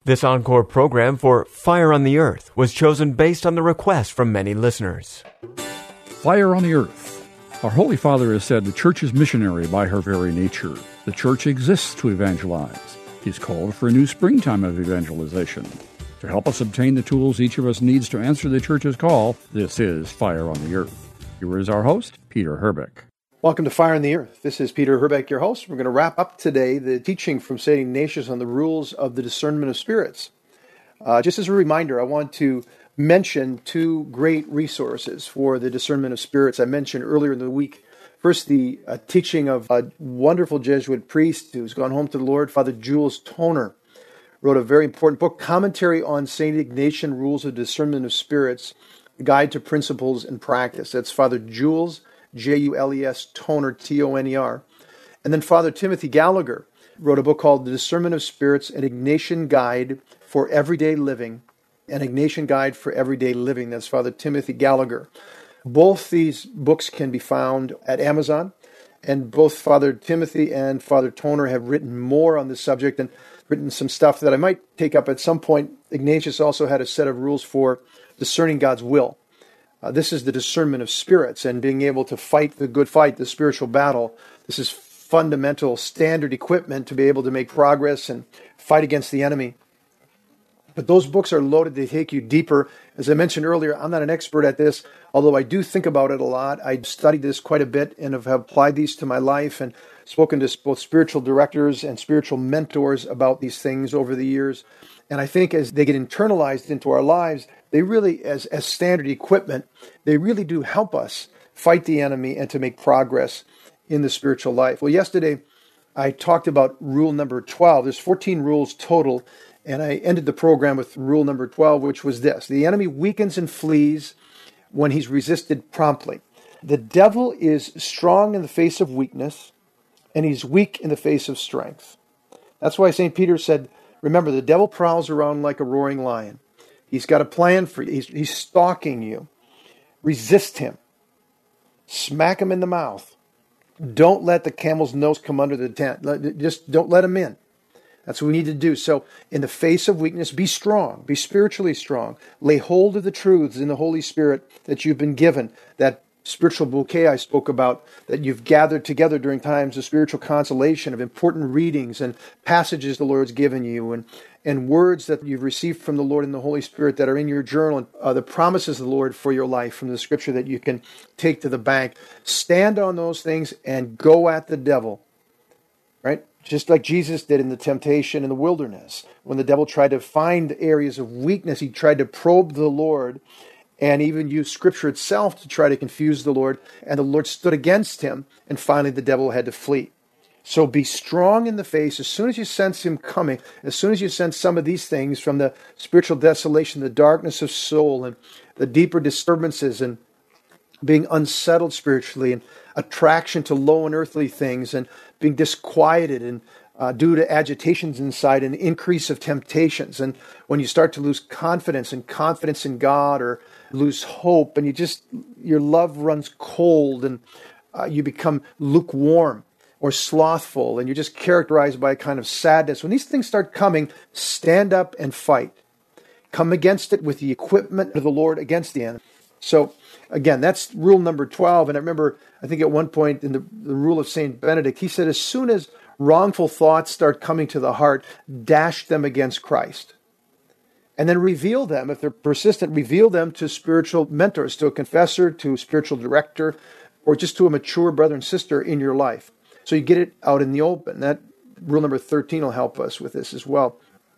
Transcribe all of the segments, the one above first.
This encore program for Fire on the Earth was chosen based on the request from many listeners. Fire on the Earth. Our Holy Father has said the Church is missionary by her very nature. The Church exists to evangelize. He's called for a new springtime of evangelization. To help us obtain the tools each of us needs to answer the Church's call, this is Fire on the Earth. Here is our host, Peter Herbeck. Welcome to Fire on the Earth. This is Peter Herbeck, your host. We're going to wrap up today the teaching from St. Ignatius on the rules of the discernment of spirits. Just as a reminder, I want to mention two great resources for the discernment of spirits I mentioned earlier in the week. First, the teaching of a wonderful Jesuit priest who's gone home to the Lord, Father Jules Toner, wrote a very important book, Commentary on St. Ignatian Rules of Discernment of Spirits, Guide to Principles and Practice. That's Father Jules Jules Toner, Toner. And then Father Timothy Gallagher wrote a book called The Discernment of Spirits, an Ignatian Guide for Everyday Living. An Ignatian Guide for Everyday Living. That's Father Timothy Gallagher. Both these books can be found at Amazon, and both Father Timothy and Father Toner have written more on this subject and written some stuff that I might take up at some point. Ignatius also had a set of rules for discerning God's will. This is the discernment of spirits and being able to fight the good fight, the spiritual battle. This is fundamental standard equipment to be able to make progress and fight against the enemy. But those books are loaded to take you deeper. As I mentioned earlier, I'm not an expert at this, although I do think about it a lot. I studied this quite a bit and have applied these to my life and spoken to both spiritual directors and spiritual mentors about these things over the years. And I think as they get internalized into our lives, they really, as standard equipment, they really do help us fight the enemy and to make progress in the spiritual life. Well, yesterday I talked about rule number 12. There's 14 rules total, and I ended the program with rule number 12, which was this: the enemy weakens and flees when he's resisted promptly. The devil is strong in the face of weakness, and he's weak in the face of strength. That's why St. Peter said, remember, the devil prowls around like a roaring lion. He's got a plan for you. He's stalking you. Resist him. Smack him in the mouth. Don't let the camel's nose come under the tent. Just don't let him in. That's what we need to do. So in the face of weakness, be strong. Be spiritually strong. Lay hold of the truths in the Holy Spirit that you've been given. That spiritual bouquet I spoke about that you've gathered together during times of spiritual consolation, of important readings and passages the Lord's given you, and words that you've received from the Lord and the Holy Spirit that are in your journal, and the promises of the Lord for your life from the Scripture that you can take to the bank. Stand on those things and go at the devil, right? Just like Jesus did in the temptation in the wilderness. When the devil tried to find areas of weakness, he tried to probe the Lord and even used Scripture itself to try to confuse the Lord, and the Lord stood against him, and finally the devil had to flee. So be strong in the face. As soon as you sense him coming, as soon as you sense some of these things from the spiritual desolation, the darkness of soul, and the deeper disturbances, and being unsettled spiritually, and attraction to low and earthly things, and being disquieted, and due to agitations inside, and increase of temptations, and when you start to lose confidence in God, or lose hope, and your love runs cold, and you become lukewarm or slothful, and you're just characterized by a kind of sadness. When these things start coming, stand up and fight. Come against it with the equipment of the Lord against the enemy. So, again, that's rule number 12. And I remember, I think at one point in the rule of St. Benedict, he said, as soon as wrongful thoughts start coming to the heart, dash them against Christ. And then reveal them, if they're persistent, reveal them to spiritual mentors, to a confessor, to a spiritual director, or just to a mature brother and sister in your life. So you get it out in the open. That rule number 13 will help us with this as well.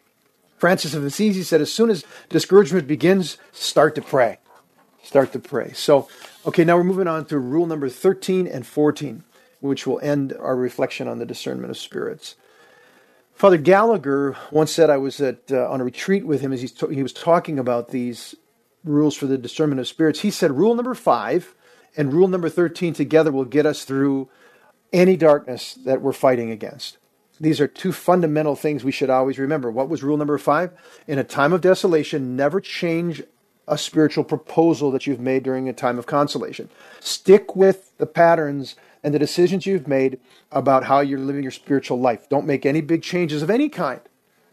Francis of Assisi said, as soon as discouragement begins, start to pray. Start to pray. So, okay, now we're moving on to rule number 13 and 14, which will end our reflection on the discernment of spirits. Father Gallagher once said, I was on a retreat with him as he was talking about these rules for the discernment of spirits. He said, rule number 5 and rule number 13 together will get us through any darkness that we're fighting against. These are two fundamental things we should always remember. What was rule number 5? In a time of desolation, never change a spiritual proposal that you've made during a time of consolation. Stick with the patterns and the decisions you've made about how you're living your spiritual life. Don't make any big changes of any kind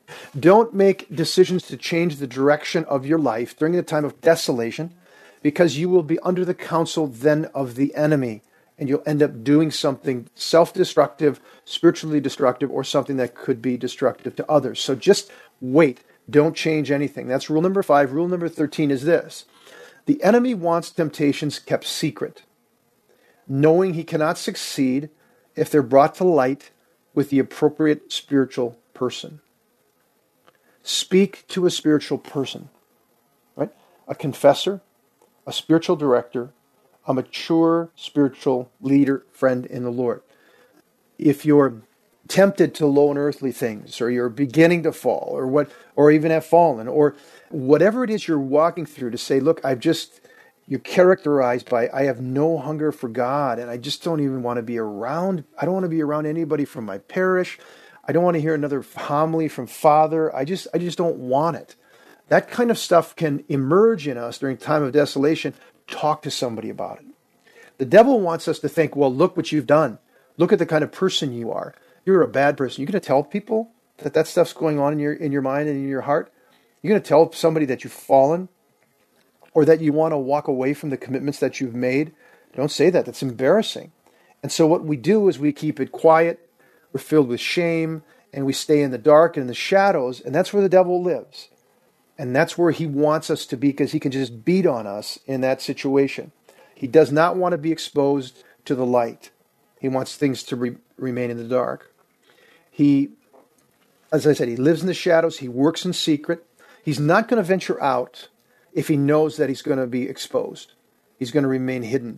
Don't make decisions to change the direction of your life during the time of desolation, because you will be under the counsel then of the enemy, and you'll end up doing something self-destructive, spiritually destructive, or something that could be destructive to others. So just wait. Don't change anything. That's rule number 5. Rule number 13 is this. The enemy wants temptations kept secret, knowing he cannot succeed if they're brought to light with the appropriate spiritual person. Speak to a spiritual person, right? A confessor, a spiritual director, a mature spiritual leader, friend in the Lord. If you're tempted to low and earthly things, or you're beginning to fall, or even have fallen, or whatever it is you're walking through, to say, look, you're characterized by, I have no hunger for God, and I just don't even want to be around. I don't want to be around anybody from my parish. I don't want to hear another homily from Father. I just don't want it. That kind of stuff can emerge in us during time of desolation. Talk to somebody about it. The devil wants us to think, well, look what you've done. Look at the kind of person you are. You're a bad person. You're going to tell people that stuff's going on in your mind and in your heart? You're going to tell somebody that you've fallen, or that you want to walk away from the commitments that you've made? Don't say that. That's embarrassing. And so what we do is we keep it quiet. We're filled with shame, and we stay in the dark and in the shadows, and that's where the devil lives. And that's where he wants us to be, because he can just beat on us in that situation. He does not want to be exposed to the light. He wants things to remain in the dark. He, as I said, he lives in the shadows. He works in secret. He's not going to venture out if he knows that he's going to be exposed. He's going to remain hidden.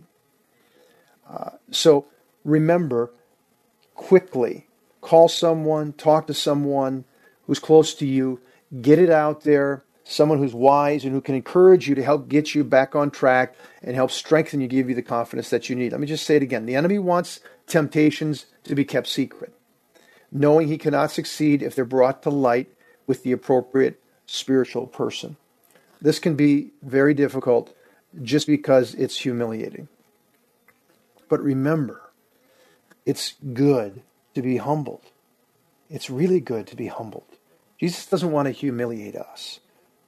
So remember, quickly call someone, talk to someone who's close to you, get it out there, someone who's wise and who can encourage you to help get you back on track and help strengthen you, give you the confidence that you need. Let me just say it again. The enemy wants temptations to be kept secret, knowing he cannot succeed if they're brought to light with the appropriate spiritual person. This can be very difficult just because it's humiliating. But remember, it's good to be humbled. It's really good to be humbled. Jesus doesn't want to humiliate us.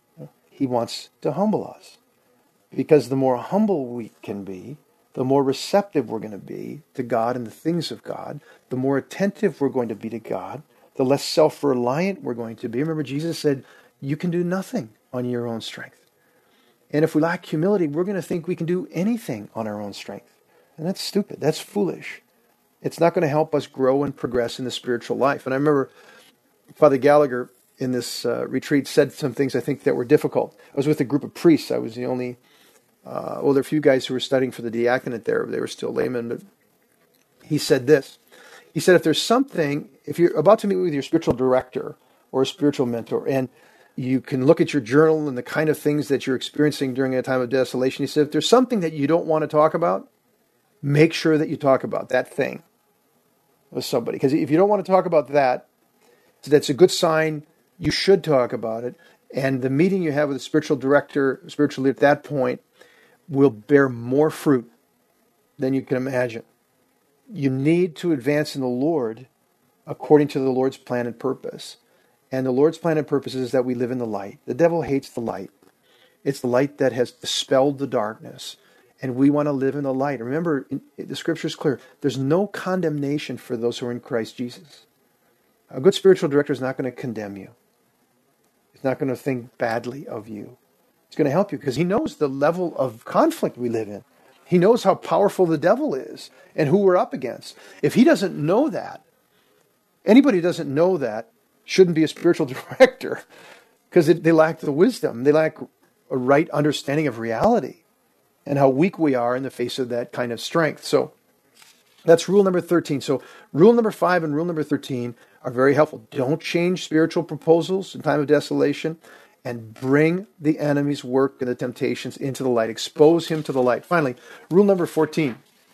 He wants to humble us. Because the more humble we can be, the more receptive we're going to be to God and the things of God, the more attentive we're going to be to God, the less self-reliant we're going to be. Remember, Jesus said, you can do nothing on your own strength. And if we lack humility, we're going to think we can do anything on our own strength. And that's stupid. That's foolish. It's not going to help us grow and progress in the spiritual life. And I remember Father Gallagher in this retreat said some things I think that were difficult. I was with a group of priests. I was the only, there are a few guys who were studying for the diaconate there. They were still laymen. But he said this. He said, if there's something, if you're about to meet with your spiritual director or a spiritual mentor, and you can look at your journal and the kind of things that you're experiencing during a time of desolation, he said, if there's something that you don't want to talk about, make sure that you talk about that thing with somebody. Because if you don't want to talk about that, that's a good sign. You should talk about it. And the meeting you have with the spiritual director, spiritual leader at that point, will bear more fruit than you can imagine. You need to advance in the Lord according to the Lord's plan and purpose. And the Lord's plan and purpose is that we live in the light. The devil hates the light. It's the light that has dispelled the darkness. And we want to live in the light. Remember, the scripture is clear. There's no condemnation for those who are in Christ Jesus. A good spiritual director is not going to condemn you. He's not going to think badly of you. He's going to help you because he knows the level of conflict we live in. He knows how powerful the devil is and who we're up against. If he doesn't know that, anybody who doesn't know that shouldn't be a spiritual director because they lack the wisdom. They lack a right understanding of reality and how weak we are in the face of that kind of strength. So that's rule number 13. So rule number 5 and rule number 13 are very helpful. Don't change spiritual proposals in time of desolation, and bring the enemy's work and the temptations into the light. Expose him to the light. Finally, rule number 14.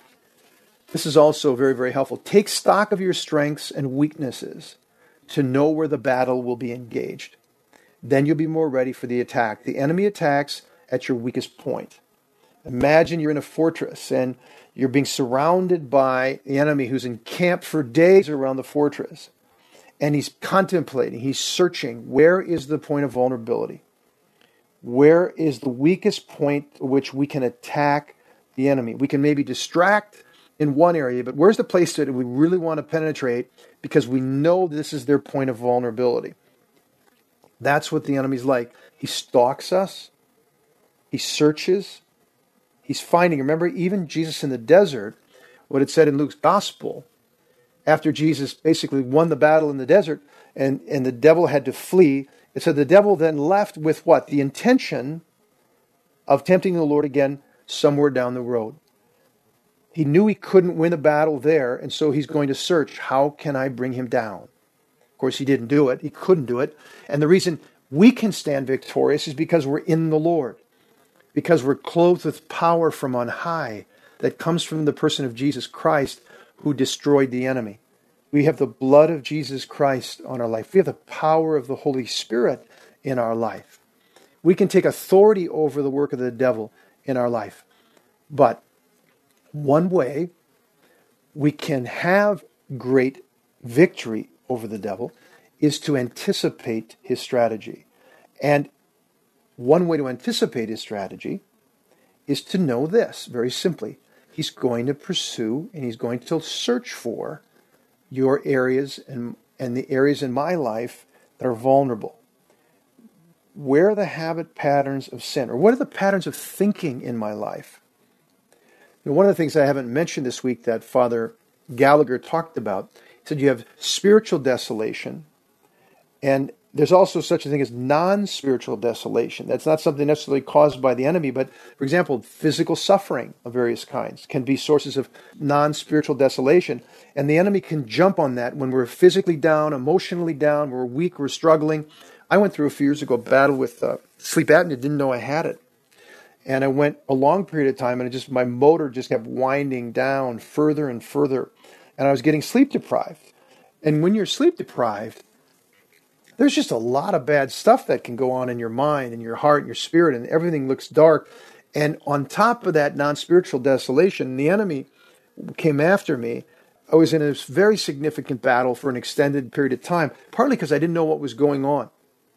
This is also very, very helpful. Take stock of your strengths and weaknesses to know where the battle will be engaged. Then you'll be more ready for the attack. The enemy attacks at your weakest point. Imagine you're in a fortress and you're being surrounded by the enemy who's encamped for days around the fortress. and he's contemplating, he's searching, where is the point of vulnerability? Where is the weakest point at which we can attack the enemy? We can maybe distract in one area, but where's the place that we really want to penetrate because we know this is their point of vulnerability? That's what the enemy's like. He stalks us. He searches. He's finding. Remember, even Jesus in the desert, what it said in Luke's gospel, after Jesus basically won the battle in the desert and the devil had to flee, it said the devil then left with what? The intention of tempting the Lord again somewhere down the road. He knew he couldn't win a battle there, and so he's going to search, how can I bring him down? Of course, he didn't do it. He couldn't do it. And the reason we can stand victorious is because we're in the Lord, because we're clothed with power from on high that comes from the person of Jesus Christ who destroyed the enemy. We have the blood of Jesus Christ on our life. We have the power of the Holy Spirit in our life. We can take authority over the work of the devil in our life. But one way we can have great victory over the devil is to anticipate his strategy. And one way to anticipate his strategy is to know this, very simply. He's going to pursue and he's going to search for your areas and the areas in my life that are vulnerable. Where are the habit patterns of sin? Or what are the patterns of thinking in my life? One of the things I haven't mentioned this week that Father Gallagher talked about, he said you have spiritual desolation, and there's also such a thing as non-spiritual desolation. That's not something necessarily caused by the enemy, but, for example, physical suffering of various kinds can be sources of non-spiritual desolation, and the enemy can jump on that when we're physically down, emotionally down, we're weak, we're struggling. I went through a few years ago a battle with sleep apnea, didn't know I had it. And I went a long period of time, and my motor just kept winding down further and further. And I was getting sleep deprived. And when you're sleep deprived, there's just a lot of bad stuff that can go on in your mind and your heart and your spirit, and everything looks dark. And on top of that non-spiritual desolation, the enemy came after me. I was in a very significant battle for an extended period of time, partly because I didn't know what was going on.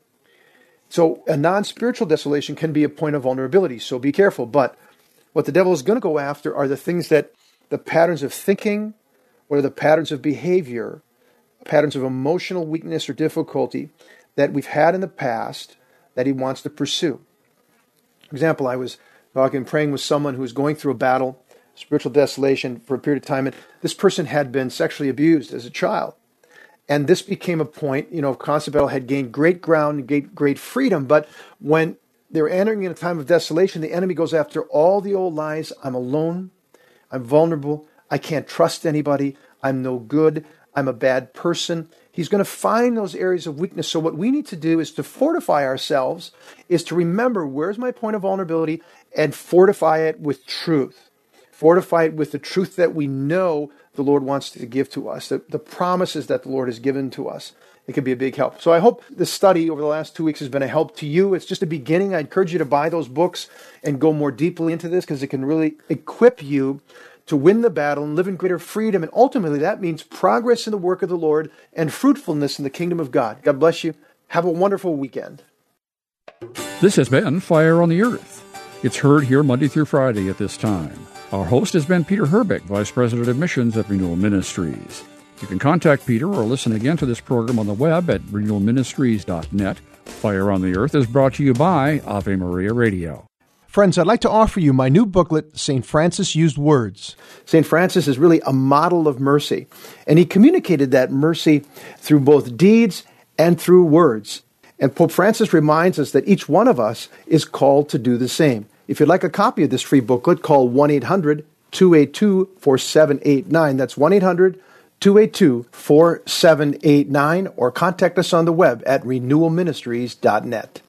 So a non-spiritual desolation can be a point of vulnerability, so be careful. But what the devil is going to go after are the things that, the patterns of thinking, or the patterns of behavior, patterns of emotional weakness or difficulty that we've had in the past that he wants to pursue. For example, I was praying with someone who was going through a battle, spiritual desolation for a period of time, and this person had been sexually abused as a child. And this became a point, constant battle had gained great ground, great freedom, but when they were entering in a time of desolation, the enemy goes after all the old lies. I'm alone, I'm vulnerable, I can't trust anybody, I'm no good, I'm a bad person. He's going to find those areas of weakness. So what we need to do is to fortify ourselves, is to remember where's my point of vulnerability and fortify it with truth. Fortify it with the truth that we know the Lord wants to give to us, the promises that the Lord has given to us. It can be a big help. So I hope this study over the last 2 weeks has been a help to you. It's just a beginning. I encourage you to buy those books and go more deeply into this, because it can really equip you to win the battle and live in greater freedom. And ultimately, that means progress in the work of the Lord and fruitfulness in the kingdom of God. God bless you. Have a wonderful weekend. This has been Fire on the Earth. It's heard here Monday through Friday at this time. Our host has been Peter Herbeck, Vice President of Missions at Renewal Ministries. You can contact Peter or listen again to this program on the web at renewalministries.net. Fire on the Earth is brought to you by Ave Maria Radio. Friends, I'd like to offer you my new booklet, St. Francis Used Words. St. Francis is really a model of mercy, and he communicated that mercy through both deeds and through words. And Pope Francis reminds us that each one of us is called to do the same. If you'd like a copy of this free booklet, call 1-800-282-4789. That's 1-800-282-4789, or contact us on the web at renewalministries.net.